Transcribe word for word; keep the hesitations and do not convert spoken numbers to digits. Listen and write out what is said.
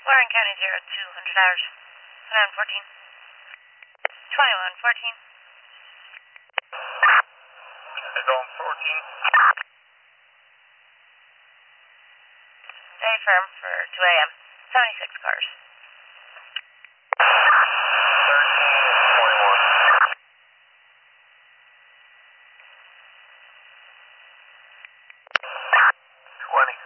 Warren County zero two hundred hours. twenty-one fourteen. twenty-one fourteen. twenty-one fourteen. Stay firm for two A M seventy-six cars. thirteen twenty-one. twenty.